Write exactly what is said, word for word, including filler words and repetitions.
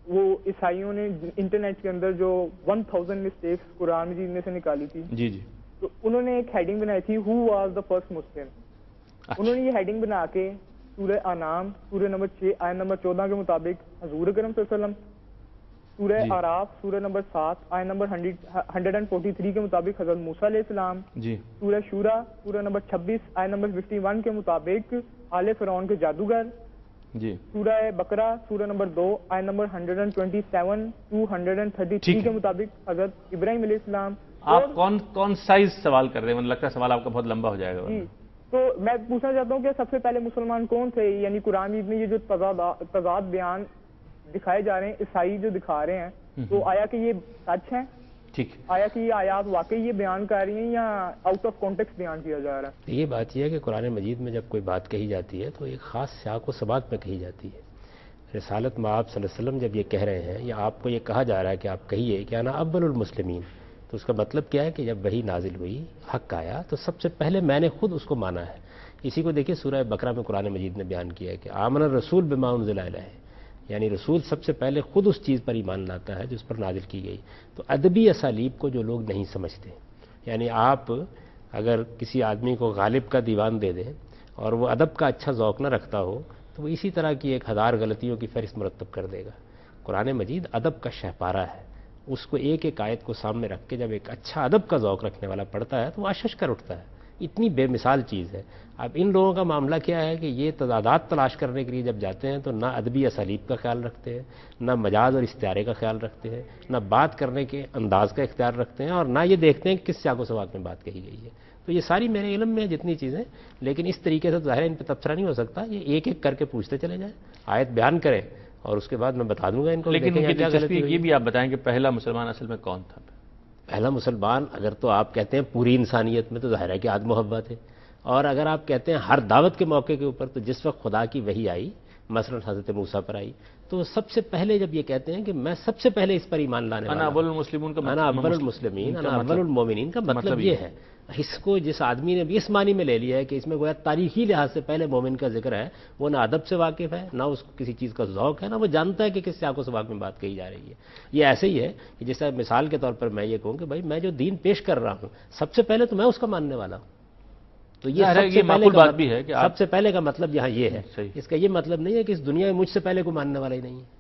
وہ عیسائیوں نے انٹرنیٹ کے اندر جو one thousand mistakes Quran Majeed میں سے نکالی تھی، جی جی، تو انہوں نے ایک ہیڈنگ بنائی تھی ہو واز دا فرسٹ مسلم. انہوں نے یہ ہیڈنگ بنا کے سورہ انعام سورہ نمبر چھ آیت نمبر چودہ کے مطابق حضور اکرم صلی اللہ علیہ وسلم، سورہ جی. آراف سورہ نمبر سات آیت نمبر ہنڈریڈ اینڈ فورٹی تھری کے مطابق حضرت موسیٰ علیہ السلام، جی سورہ شورا سورہ نمبر چھبیس آیت نمبر ففٹی ون کے مطابق آل فرعون کے جادوگر، جی سورہ بقرہ سورہ نمبر دو آیت نمبر hundred and twenty seven two hundred and thirty three کے مطابق حضرت ابراہیم علیہ السلام. آپ کون کون سائز سوال کر رہے ہیں؟ مجھے لگتا ہے سوال آپ کا بہت لمبا ہو جائے گا. جی تو میں پوچھنا چاہتا ہوں کہ سب سے پہلے مسلمان کون تھے؟ یعنی قرآن مجید میں یہ جو تضاد تضاد بیان دکھائے جا رہے ہیں، عیسائی جو دکھا رہے ہیں، تو آیا کہ یہ سچ ہے؟ ٹھیک، آیا کہ یہ آیات واقعی یہ بیان کر رہی ہیں یا آؤٹ آف کانٹیکسٹ بیان کیا جا رہا ہے؟ یہ بات یہ ہے کہ قرآن مجید میں جب کوئی بات کہی جاتی ہے تو ایک خاص سیاق و سباق میں کہی جاتی ہے. رسالت میں آپ صلی اللہ علیہ وسلم جب یہ کہہ رہے ہیں یا آپ کو یہ کہا جا رہا ہے کہ آپ کہیے کہ انا اول المسلمین، تو اس کا مطلب کیا ہے کہ جب وحی نازل ہوئی، حق آیا، تو سب سے پہلے میں نے خود اس کو مانا ہے. اسی کو دیکھیے سورہ بقرہ میں قرآن مجید نے بیان کیا ہے کہ آمن الرسول بما انزل الیہ، یعنی رسول سب سے پہلے خود اس چیز پر ایمان لاتا ہے جو اس پر نازل کی گئی. تو ادبی اسالیب کو جو لوگ نہیں سمجھتے، یعنی آپ اگر کسی آدمی کو غالب کا دیوان دے دیں اور وہ ادب کا اچھا ذوق نہ رکھتا ہو تو وہ اسی طرح کی ایک ہزار غلطیوں کی فہرست مرتب کر دے گا. قرآن مجید ادب کا شہپارہ ہے، اس کو ایک ایک آیت کو سامنے رکھ کے جب ایک اچھا ادب کا ذوق رکھنے والا پڑھتا ہے تو وہ اشش کر اٹھتا ہے. اتنی بے مثال چیز ہے. اب ان لوگوں کا معاملہ کیا ہے کہ یہ تضادات تلاش کرنے کے لیے جب جاتے ہیں تو نہ ادبی اسالیب کا خیال رکھتے ہیں، نہ مجاز اور استعارے کا خیال رکھتے ہیں، نہ بات کرنے کے انداز کا اختیار رکھتے ہیں، اور نہ یہ دیکھتے ہیں کہ کس سیاق و سباق میں بات کہی گئی ہے. تو یہ ساری میرے علم میں جتنی چیزیں، لیکن اس طریقے سے ظاہر ان پہ تبصرہ نہیں ہو سکتا. یہ ایک ایک کر کے پوچھتے چلے جائیں، آیت بیان کریں اور اس کے بعد میں بتا دوں گا ان کو. لیکن ان کی دلچسپی یہ بھی آپ بتائیں کہ پہلا مسلمان اصل میں کون تھا؟ پہلا مسلمان اگر تو آپ کہتے ہیں پوری انسانیت میں تو ظاہر ہے کہ آدم و حوا تھے، اور اگر آپ کہتے ہیں ہر دعوت کے موقع کے اوپر تو جس وقت خدا کی وحی آئی، مثلا حضرت موسیٰ پر آئی، تو سب سے پہلے جب یہ کہتے ہیں کہ میں سب سے پہلے اس پر ایمان لانے والا انا اول المسلمون کا انا اول المسلمین انا اول المومنین کا مطلب یہ ہے. اس کو جس آدمی نے بھی اس معنی میں لے لیا ہے کہ اس میں گویا تاریخی لحاظ سے پہلے مومن کا ذکر ہے، وہ نہ ادب سے واقف ہے، نہ اس کو کسی چیز کا ذوق ہے، نہ وہ جانتا ہے کہ کس سیاق و سباق میں بات کہی جا رہی ہے. یہ ایسے ہی ہے کہ جیسا مثال کے طور پر میں یہ کہوں کہ بھائی میں جو دین پیش کر رہا ہوں سب سے پہلے تو میں اس کا ماننے والا ہوں. تو یہ سب سے پہلے بات بھی ہے کہ سب سے پہلے کا مطلب یہاں یہ ہے. اس کا یہ مطلب نہیں ہے کہ اس دنیا میں مجھ سے پہلے کو ماننے والا ہی نہیں ہے.